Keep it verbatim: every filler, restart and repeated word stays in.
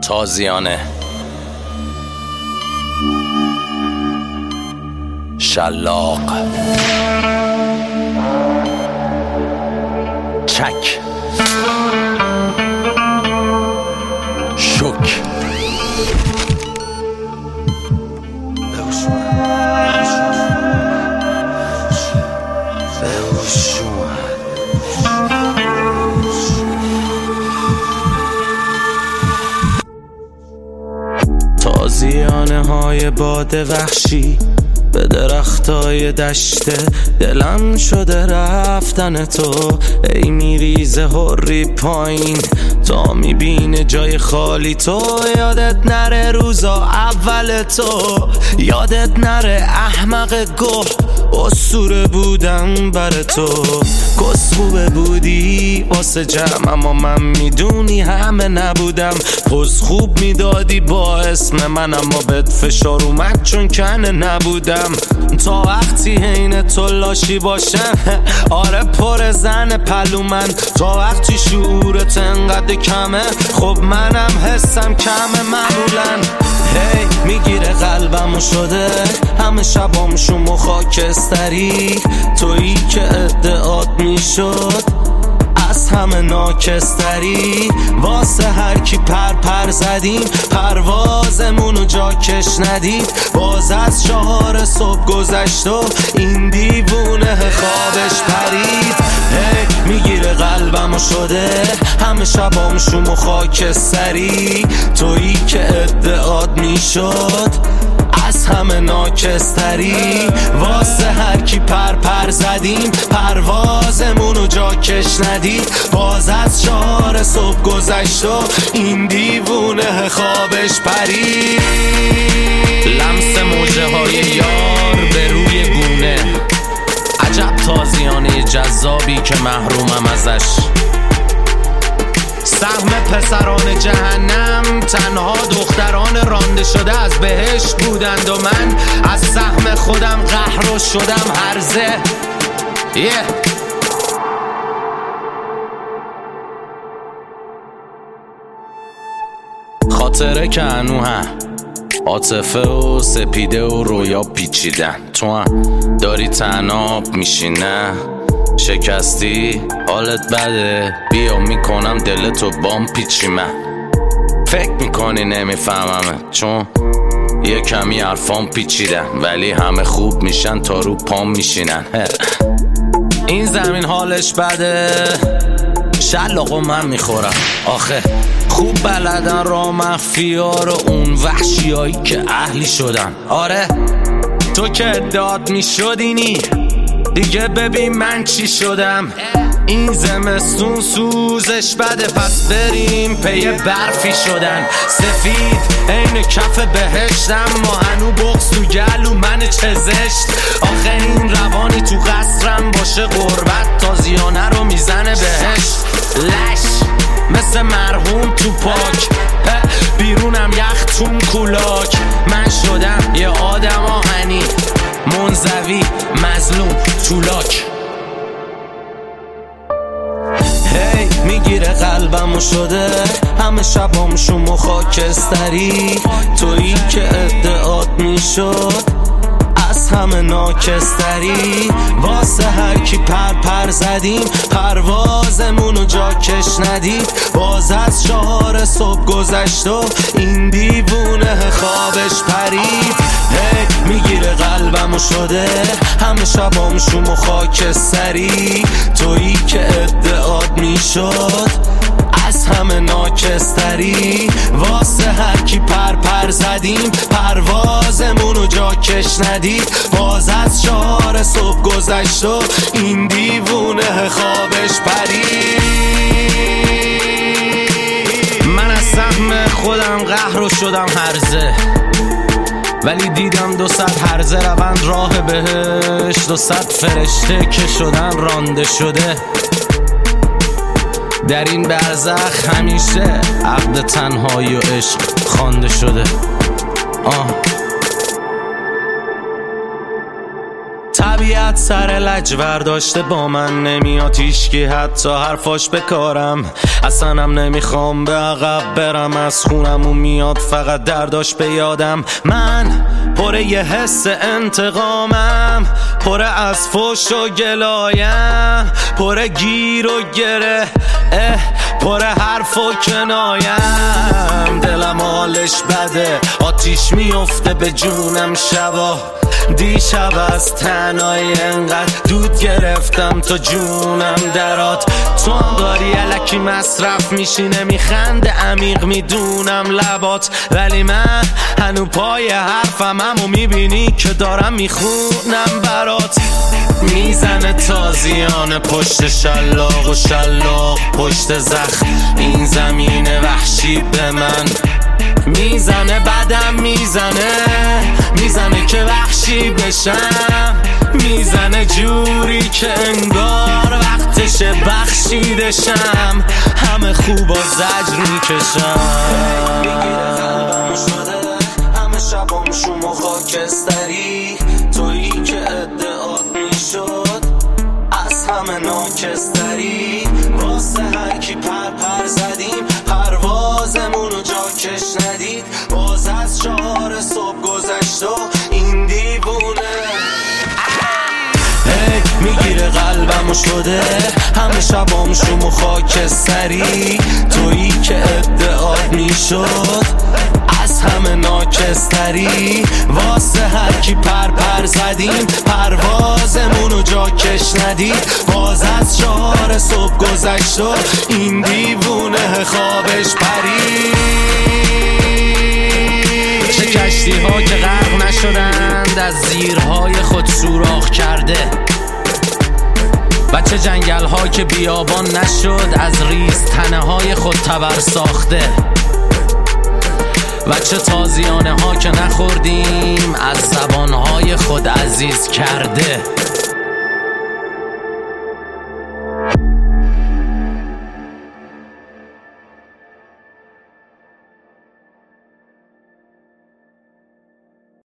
تازیانه شلاق چک شک تازیانه های باد وحشی به درختای دشته دلم شده رفتن تو، ای میریزه هری پایین تا میبینه جای خالی تو. یادت نره روزا اول تو، یادت نره احمق گه اسطوره بودم بر تو. کسخوبه بودی واسه جمع اما من میدونی همه نبودم. پس خوب میدادی با اسم من اما بهت فشار اومد چون کنه نبودم. تا وقتی حین تو لاشی باشم آره پر زن پلو من. تا وقتی شعورت انقدر کمه خب منم حسم کمه معمولا. هی hey, میگیره قلبمو شده همه شبام شما خاکستری. تویی که ادعات میشد از همه ناکستری. واسه هر کی پر پر زدیم پروازمونو جا کش ندید. باز از چهار صبح گذشت و این دیوونه خوابش پرید. هی میگیره قلبمو شده همه شبام شما خاکستری. تویی که ادعات میشد از همه ناکستری. واسه هر کی پر پر زدیم پروازمونو جا کش ندید. باز از چهار صبح گذشت و این دیوونه خوابش پرید. لمس موجه های یار به روی گونه، عجب تازیانه جذابی که محرومم ازش. سهم پسران جهنم تنها دختران رانده شده از بهشت بودند و من از سهم خودم قهر و شدم هرزه. yeah. خاطره که انوها عاطفه و سپیده و رویا پیچیدن. تو هم داری تناب میشینه شکستی حالت بده بیا میکنم دلتو بام پیچیمه. فکر میکنی نمیفهممه چون یه کمی حرفام پیچیدن ولی همه خوب میشن تا رو پام میشینن. این زمین حالش بده شلاقو من میخورم آخه خوب بلدن را مخفیا رو اون وحشیایی که اهلی شدن. آره تو که ادعات میشدینی دیگه ببین من چی شدم. این زمستون سوزش بده پس بریم پی برفی شدن. سفید عین کف بهشتم ما هنو بغض تو گلو من چه زشت. آخه این روانی تو قصرم باشه غربت تازیانه رو میزنه بهشت. لش مثل مرحوم تو پاک بیرونم یخ تون کولاک. من شدم یه آدم آهنی منزوی مظلوم چولاک. هی hey, میگیره قلبمو شده همه شبام شما خاکستری. تویی که ادعات میشد از همه ناکستری. واسه هر کی پر پر زدیم پروازمونو جا کش ندید. باز از چهار صبح گذشت و این دیوونه خوابش پرید. هی میگیره قلبمو شده همه شبام شما خاکستری. تویی که ادعات میشد از همه ناکستری. واسه هر کی پر پر زدیم پروازمونو جا کش ندید. باز از چهار صبح گذشت و این دیوونه خوابش پرید. من از سهم خودم قهر و شدم هرزه ولی دیدم دو صد هرزه روند راه بهشت. دو صد فرشته که شدن رانده شده در این برزخ همیشه عقد تنهایی و عشق خوانده شده. آه طبیعت انقدر سر لجور داشته با من نمیاد هیچکی حتی حرفاش بکارم. اصلا هم نمیخوام به عقب برم، از خونمون میاد فقط درداش به یادم. من پر یه حس انتقامم، پر از فوش و گلایم، پر گیر و گره، اه پر حرف و کنایم. دلم حالش بده، آتیش میفته به جونم شبا. دیشب از تنهایی انقدر دود گرفتم تا جونم درات. تو هم داری الکی مصرف میشی، نمیخنده عمیق میدونم لبات، ولی من هنو پای حرفم همو میبینی که دارم میخونم برات. میزنه تازیانه پشت شلاق و شلاق پشت زخم، این زمین وحشی به من میزنه، بدم میزنه، میزنه که وحشی بشم، میزنه جوری که انگار وقتش بخشیدشم، همه خوب و زجر میکشم. میگیره قلبم شده همه شبام شوم و خاکستری، تویی که ادعات میشد از همه ناکستری. واسه هرکی پر پر زدیم پروازمونو جا کش ندید، باز از چهار صبح گذشت و این دیوونه هی میگیره قلبمو شده همه شبام شوم و خاکستری، تویی که ادعات میشد از همه ناکستری. واسه هرکی پر پر زدیم پروازمونو جا کش ندید، باز از چهار صبح گذشت و این دیوونه خوابش پرید. چه کشتی ها که غرق نشدند از زیرهای خود سوراخ کرده، و چه جنگل ها که بیابان نشد از ریز تنه های خود تبر ساخته، و چه تازیانه ها که نخوردیم از زبان های خود عزیز کرده.